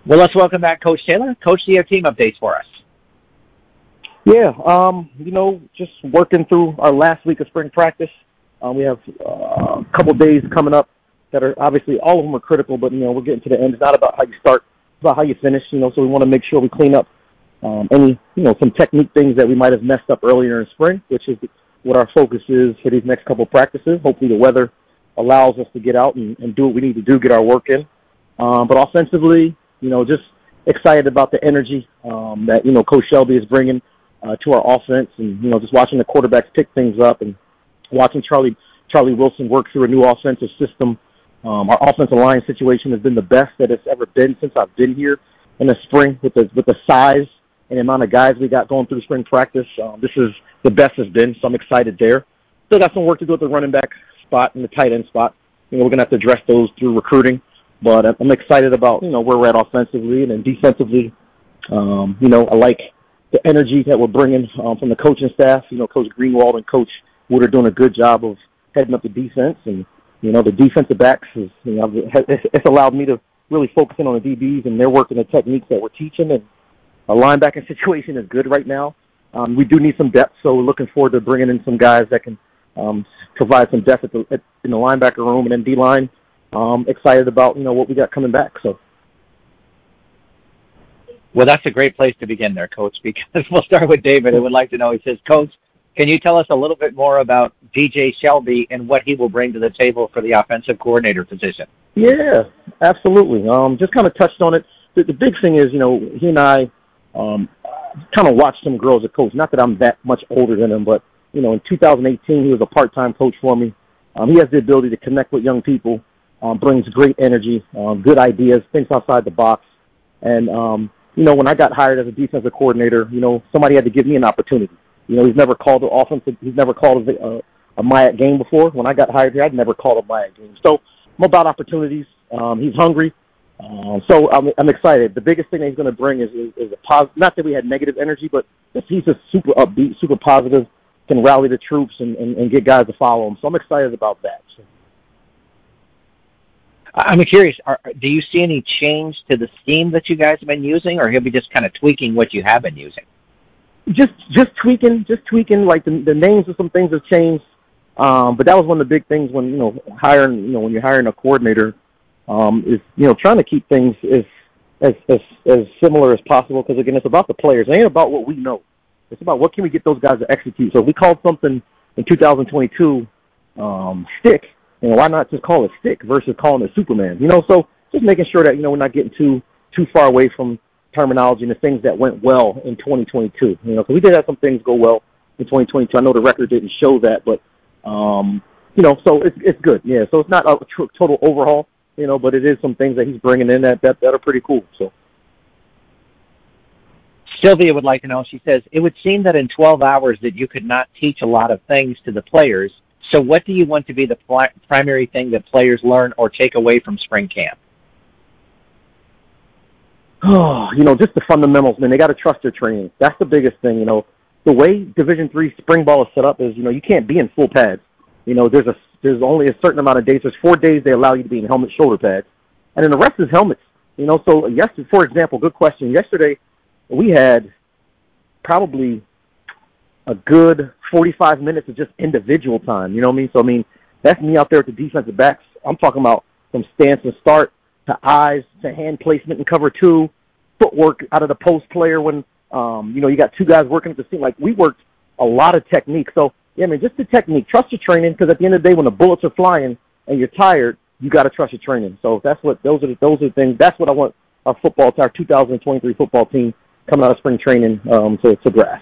Well, let's welcome back Coach Taylor. Coach, do you have team updates for us? Yeah, just working through our last week of spring practice. We have a couple days coming up that are obviously all of them are critical, but we're getting to the end. It's not about how you start, it's about how you finish. So we want to make sure we clean up any some technique things that we might have messed up earlier in spring, which is what our focus is for these next couple practices. Hopefully the weather allows us to get out and do what we need to do, get our work in. But offensively, just excited about the energy that Coach Shelby is bringing to our offense, and just watching the quarterbacks pick things up and watching Charlie Wilson work through a new offensive system. Our offensive line situation has been the best that it's ever been since I've been here in the spring with the size and the amount of guys we got going through spring practice. This is the best it's been, so I'm excited there. Still got some work to do at the running back spot and the tight end spot. We're going to have to address those through recruiting, but I'm excited about where we're at offensively, and then defensively. I like the energy that we're bringing from the coaching staff. Coach Greenwald and Coach Wood are doing a good job of heading up the defense, and the defensive backs is it's allowed me to really focus in on the DBs, and they're working the techniques that we're teaching. And our linebacking situation is good right now. We do need some depth, so we're looking forward to bringing in some guys that can provide some depth in the linebacker room, and then D-line. Excited about what we got coming back. So. Well, that's a great place to begin there, Coach, because we'll start with David, who would like to know. He says, Coach, can you tell us a little bit more about DJ Shelby and what he will bring to the table for the offensive coordinator position? Yeah, absolutely. Just kind of touched on it. The big thing is, he and I kind of watched him grow as a coach. Not that I'm that much older than him, but, in 2018, he was a part-time coach for me. He has the ability to connect with young people, brings great energy, good ideas, thinks outside the box. And, when I got hired as a defensive coordinator, somebody had to give me an opportunity. He's never called an offense. He's never called a MIAC game before. When I got hired here, I'd never called a MIAC game. So I'm about opportunities. He's hungry. So I'm excited. The biggest thing that he's going to bring is a positive. Not that we had negative energy, but he's just super upbeat, super positive, can rally the troops and get guys to follow him. So I'm excited about that. I'm curious, do you see any change to the scheme that you guys have been using, or he'll be just kind of tweaking what you have been using? Just tweaking. Like the names of some things have changed, but that was one of the big things when hiring. When you're hiring a coordinator, is trying to keep things as similar as possible. Because again, it's about the players. It ain't about what we know. It's about what can we get those guys to execute. So if we called something in 2022 stick. Why not just call it stick versus calling it Superman? So just making sure that, we're not getting too far away from terminology and the things that went well in 2022. Because we did have some things go well in 2022. I know the record didn't show that, but, so it's good. Yeah, so it's not a total overhaul, but it is some things that he's bringing in that are pretty cool. So. Sylvia would like to know, she says, it would seem that in 12 hours that you could not teach a lot of things to the players. So what do you want to be the primary thing that players learn or take away from spring camp? Oh, just the fundamentals, man. They got to trust their training. That's the biggest thing, The way Division III spring ball is set up is, you can't be in full pads. There's only a certain amount of days. There's 4 days they allow you to be in helmet shoulder pads. And then the rest is helmets. So yesterday, for example, good question. Yesterday, we had probably a good 45 minutes of just individual time, you know what I mean? So, that's me out there at the defensive backs. I'm talking about from stance and start to eyes to hand placement and cover two, footwork out of the post player when, you got two guys working at the seam. Like, we worked a lot of technique. So, just the technique. Trust your training, because at the end of the day, when the bullets are flying and you're tired, you got to trust your training. So those are the things. That's what I want our 2023 football team coming out of spring training to grasp.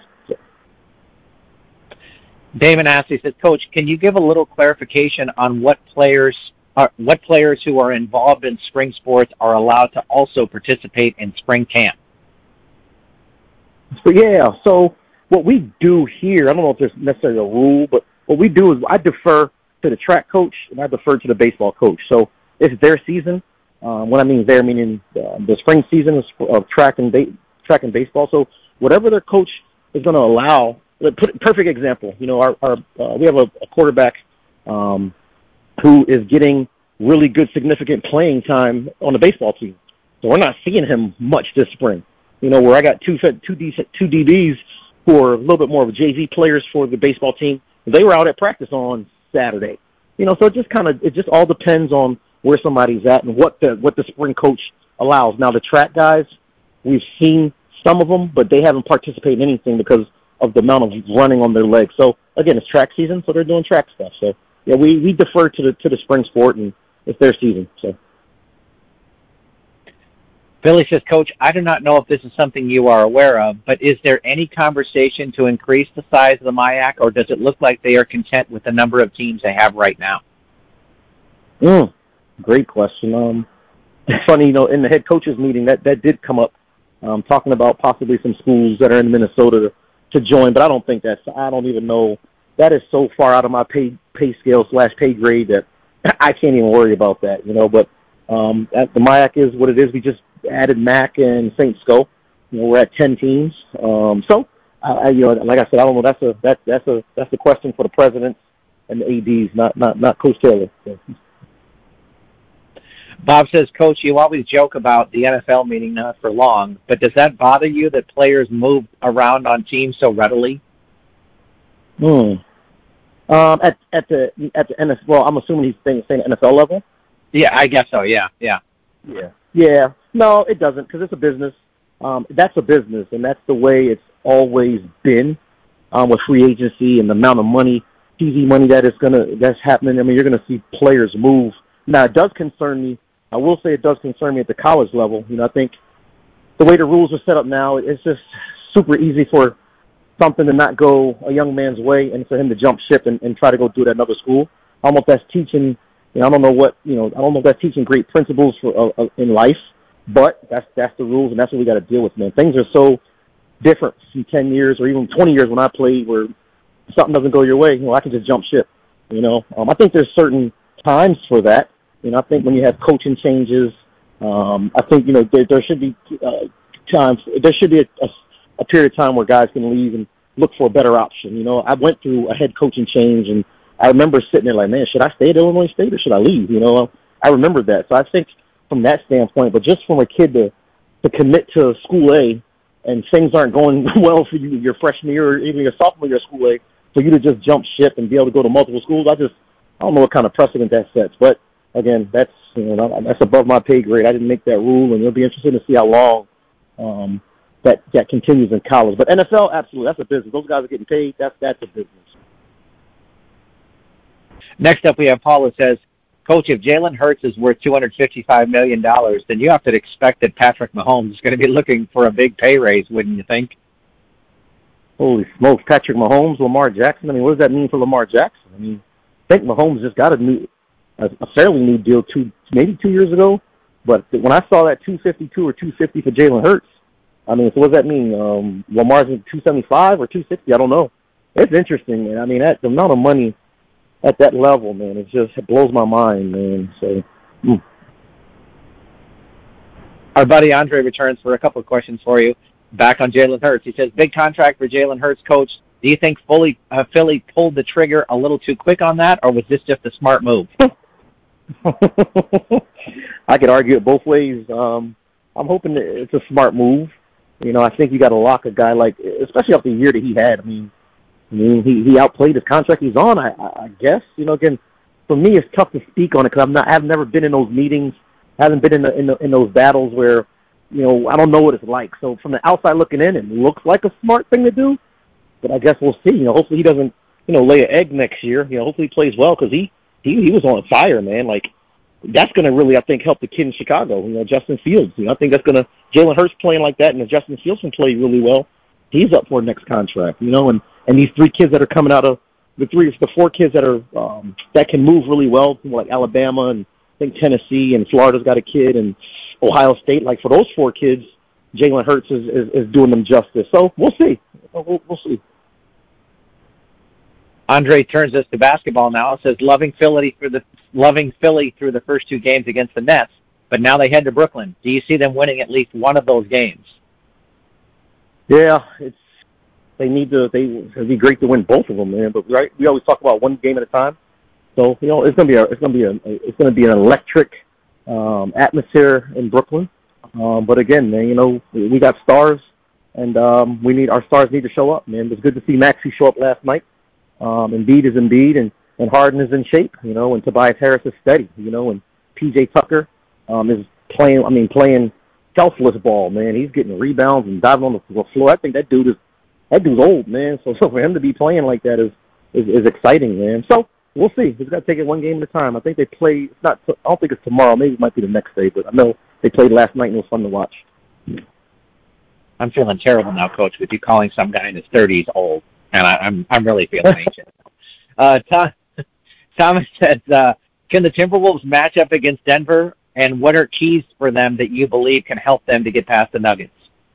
Damon asked, he says, Coach, can you give a little clarification on what players who are involved in spring sports are allowed to also participate in spring camp? So what we do here, I don't know if there's necessarily a rule, but what we do is I defer to the track coach and I defer to the baseball coach. So it's their season. When I mean their, meaning the spring season of track and baseball. So whatever their coach is going to allow. Perfect example. We have a quarterback who is getting really good, significant playing time on the baseball team. So we're not seeing him much this spring. Where I got two DBs who are a little bit more of JV players for the baseball team. They were out at practice on Saturday. So it just all depends on where somebody's at and what the spring coach allows. Now the track guys, we've seen some of them, but they haven't participated in anything because of the amount of running on their legs. So again, it's track season, so they're doing track stuff. So yeah, we defer to the spring sport, and it's their season. So. Billy says, Coach, I do not know if this is something you are aware of, but is there any conversation to increase the size of the MIAC, or does it look like they are content with the number of teams they have right now? Great question. It's funny, in the head coaches meeting, that did come up, talking about possibly some schools that are in Minnesota to join, but I don't even know. That is so far out of my pay scale / pay grade that I can't even worry about that, but the MIAC is what it is. We just added MAC and St. Sco. We're at 10 teams. So, like I said, I don't know. That's a question for the presidents and the ADs, not Coach Taylor. So. Bob says, Coach, you always joke about the NFL meaning not for long, but does that bother you that players move around on teams so readily? At the NFL, well, I'm assuming he's saying NFL level. Yeah, I guess so. Yeah. No, it doesn't, because it's a business. That's a business, and that's the way it's always been with free agency and the amount of money, TV money that's happening. I mean, you're gonna see players move. Now, it does concern me. I will say it does concern me at the college level. I think the way the rules are set up now, it's just super easy for something to not go a young man's way and for him to jump ship and try to go do it at another school. Almost that's teaching. I don't know if that's teaching great principles for in life, but that's the rules, and that's what we got to deal with, man. Things are so different from 10 years or even 20 years when I played, where if something doesn't go your way, I can just jump ship. I think there's certain times for that. I think when you have coaching changes, I think there should be times. There should be a period of time where guys can leave and look for a better option. I went through a head coaching change, and I remember sitting there like, man, should I stay at Illinois State or should I leave? I remember that. So I think from that standpoint, but just from a kid to commit to School A and things aren't going well for you your freshman year or even your sophomore year of School A, for you to just jump ship and be able to go to multiple schools, I don't know what kind of precedent that sets. But again, that's above my pay grade. I didn't make that rule, and it'll be interesting to see how long that continues in college. But NFL, absolutely, that's a business. Those guys are getting paid. That's a business. Next up, we have Paul who says, Coach, if Jalen Hurts is worth $255 million, then you have to expect that Patrick Mahomes is going to be looking for a big pay raise, wouldn't you think? Holy smokes, Patrick Mahomes, Lamar Jackson. I mean, what does that mean for Lamar Jackson? I mean, I think Mahomes just got a fairly new deal maybe 2 years ago. But when I saw that 252 or 250 for Jalen Hurts, I mean, so what does that mean? Lamar's at 275 or 260? I don't know. It's interesting, man. I mean, the amount of money at that level, man, it blows my mind, man. So, Our buddy Andre returns for a couple of questions for you. Back on Jalen Hurts. He says, big contract for Jalen Hurts, Coach. Do you think Philly pulled the trigger a little too quick on that, or was this just a smart move? I could argue it both ways. I'm hoping that it's a smart move. I think you got to lock a guy especially after the year that he had. I mean, he outplayed his contract he's on, I guess. Again, for me, it's tough to speak on it because I've never been in those meetings, haven't been in those battles where, I don't know what it's like. So from the outside looking in, it looks like a smart thing to do, but I guess we'll see. Hopefully he doesn't, lay an egg next year. Hopefully he plays well because he was on fire, man. That's going to really, I think, help the kid in Chicago, Justin Fields. I think that's going to, Jalen Hurts playing like that, and if Justin Fields can play really well, he's up for a next contract, and these three kids that are coming out of, the four kids that are, that can move really well, like Alabama and I think Tennessee and Florida's got a kid and Ohio State. For those four kids, Jalen Hurts is doing them justice. So we'll see. We'll see. Andre turns us to basketball now. It says loving Philly through the first two games against the Nets, but now they head to Brooklyn. Do you see them winning at least one of those games? Yeah, it'd be great to win both of them, man. But we always talk about one game at a time. So it's gonna be an electric atmosphere in Brooklyn. But again, man, we got stars, and our stars need to show up, man. It was good to see Maxey show up last night. Embiid is Embiid, and Harden is in shape, and Tobias Harris is steady, and P.J. Tucker is playing selfless ball, man. He's getting rebounds and diving on the floor. I think that dude's old, man. So for him to be playing like that is exciting, man. So we'll see. We've got to take it one game at a time. I think they play. I don't think it's tomorrow. Maybe it might be the next day. But I know they played last night and it was fun to watch. I'm feeling terrible now, Coach, with you calling some guy in his 30s old, and I'm really feeling anxious. Thomas says, can the Timberwolves match up against Denver? And what are keys for them that you believe can help them to get past the Nuggets?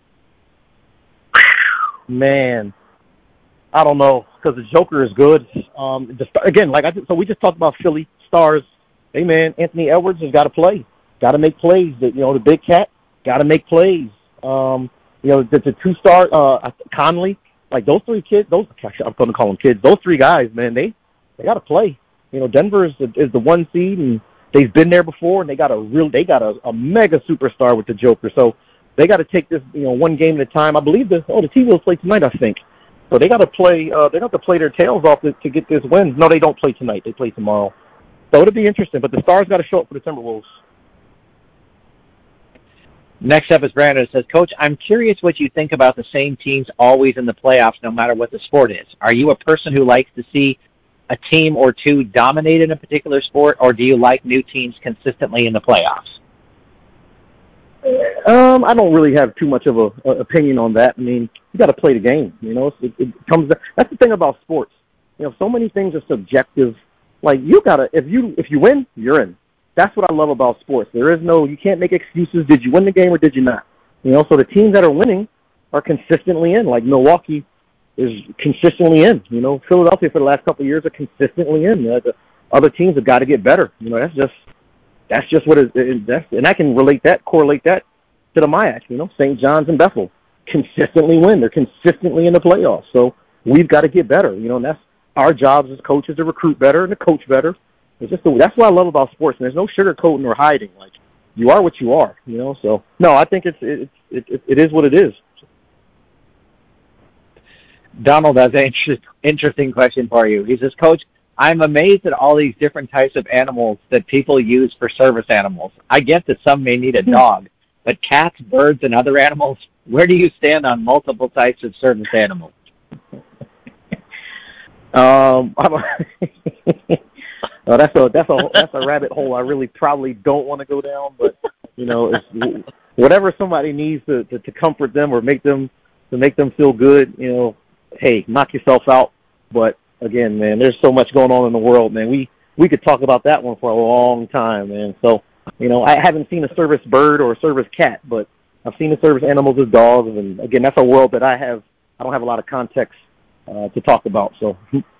Man, I don't know, because the Joker is good. Again, so we just talked about Philly stars. Hey, man, Anthony Edwards has got to play. Got to make plays. The big cat got to make plays. The 2-star Conley, like those three kids. I'm going to call them kids. Those three guys, man, they got to play. Denver is the 1 seed, and they've been there before, and they got a mega superstar with the Joker. So they got to take this, one game at a time. I believe the T-Wolves play tonight, I think. So they got to play. They have to play their tails off to get this win. No, they don't play tonight. They play tomorrow. So it'll be interesting. But the Stars got to show up for the Timberwolves. Next up is Brandon. It says, Coach, I'm curious what you think about the same teams always in the playoffs, no matter what the sport is. Are you a person who likes to see a team or two dominate in a particular sport, or do you like new teams consistently in the playoffs? I don't really have too much of an opinion on that. I mean, you got to play the game. It comes. That's the thing about sports. So many things are subjective. Like you gotta, if you win, you're in. That's what I love about sports. You can't make excuses. Did you win the game or did you not? So the teams that are winning are consistently in. Like Milwaukee is consistently in. Philadelphia for the last couple of years are consistently in. The other teams have got to get better. That's just what it is. And I can correlate that to the MIAC. St. John's and Bethel consistently win. They're consistently in the playoffs. So we've got to get better. And that's our jobs as coaches to recruit better and to coach better. That's what I love about sports. And there's no sugarcoating or hiding. Like you are what you are. So no, I think it is what it is. Donald has an interesting question for you. He says, Coach, I'm amazed at all these different types of animals that people use for service animals. I get that some may need a dog, but cats, birds, and other animals, where do you stand on multiple types of service animals? That's a rabbit hole I really probably don't want to go down, but it's whatever somebody needs to comfort them or make them feel good, hey, knock yourself out. But again, man, there's so much going on in the world, man. We could talk about that one for a long time, man. So, I haven't seen a service bird or a service cat, but I've seen the service animals as dogs, and again, that's a world that I don't have a lot of context to talk about. So.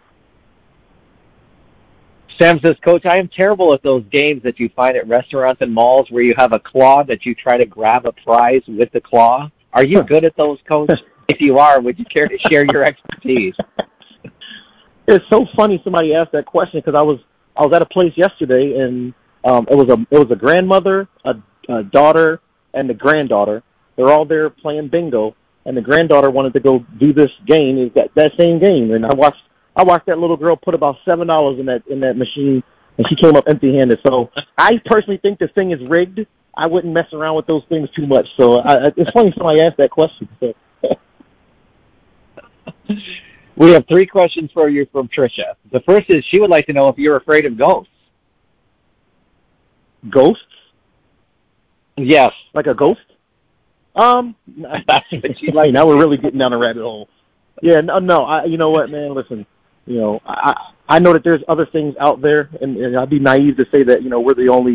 Sam says, Coach, I am terrible at those games that you find at restaurants and malls where you have a claw that you try to grab a prize with the claw. Are you good at those, Coach? If you are, would you care to share your expertise? It's so funny somebody asked that question because I was at a place yesterday and it was a grandmother, a daughter, and the granddaughter. They're all there playing bingo, and the granddaughter wanted to go do this game, that same game, and I watched that little girl put about $7 in that machine, and she came up empty-handed. So I personally think this thing is rigged. I wouldn't mess around with those things too much. So it's funny somebody asked that question. So. We have 3 questions for you from Tricia. The first is she would like to know if you're afraid of ghosts. Ghosts? Yes. Like a ghost? That's what she'd like. Now we're really getting down a rabbit hole. Yeah, no. You know what, man? Listen, I know that there's other things out there, and I'd be naive to say that we're the only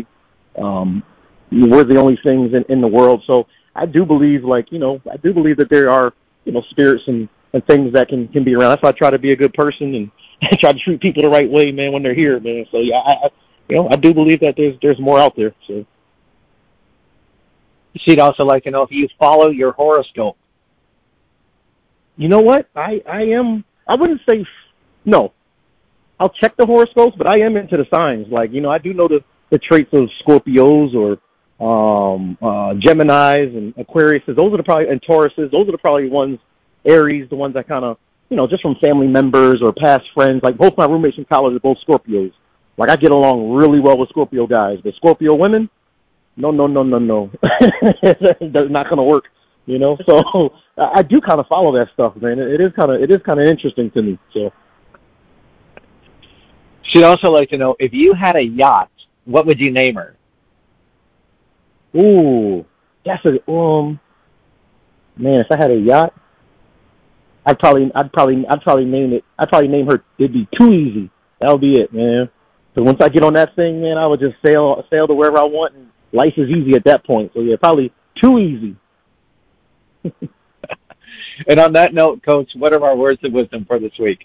things in the world. So I do believe, that there are spirits and things that can be around. That's why I try to be a good person and try to treat people the right way, man, when they're here, man. So yeah, I do believe that there's more out there. So she'd also like to know if you follow your horoscope. You know what? I wouldn't say no. I'll check the horoscopes, but I am into the signs. Like, I do know the traits of Scorpios or Geminis and Aquariuses. Those are the probably, and Tauruses. Those are the probably ones, Aries, the ones that kind of, just from family members or past friends. Like both my roommates in college are both Scorpios. Like I get along really well with Scorpio guys, but Scorpio women, no, no, no, no, no. That's not going to work, So I do kind of follow that stuff, man. It is kind of interesting to me. So she'd also like to know, if you had a yacht, what would you name her? Ooh, that's a man. If I had a yacht, I'd probably name it. I'd probably name her. It'd be Too Easy. That would be it, man. So once I get on that thing, man, I would just sail to wherever I want, and life is easy at that point. So yeah, probably Too Easy. And on that note, Coach, what are our words of wisdom for this week?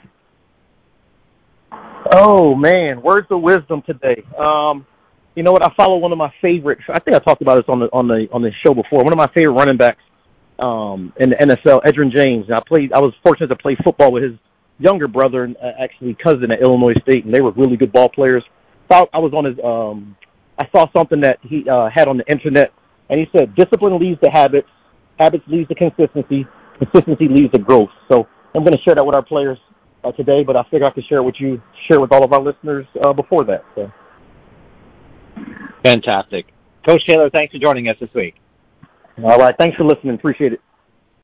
Oh man, words of wisdom today. You know what? I follow one of my favorite. I think I talked about this on the show before. One of my favorite running backs in the NFL, Edgerrin James. I was fortunate to play football with his younger brother and actually cousin at Illinois State, and they were really good ball players. So I was on his. I saw something that he had on the internet, and he said, "Discipline leads to habits. Habits leads to consistency. Consistency leads to growth." So I'm going to share that with our players today, but I figure I could share it with all of our listeners before that. So. Fantastic. Coach Taylor, thanks for joining us this week. All right. Thanks for listening. Appreciate it.